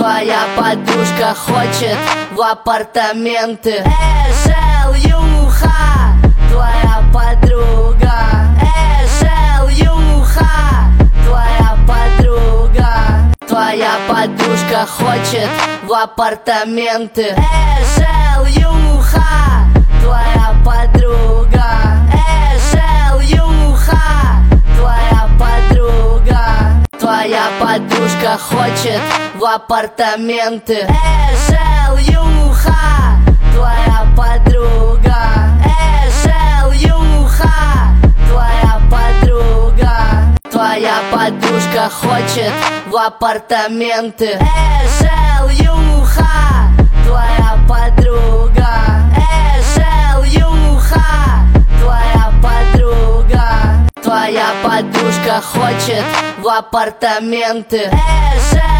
Твоя подружка хочет в апартаменты. Желюха, твоя подруга. Желюха, твоя подруга. Твоя подружка хочет в апартаменты. Желюха, твоя подруга. Желюха, твоя подруга. Твоя подружка хочет в апартаменты. Желюха, твоя подруга. Желюха, твоя подруга. Твоя подружка хочет в апартаменты. Желюха, твоя подруга. Желюха, твоя подруга. Твоя подружка хочет в апартаменты.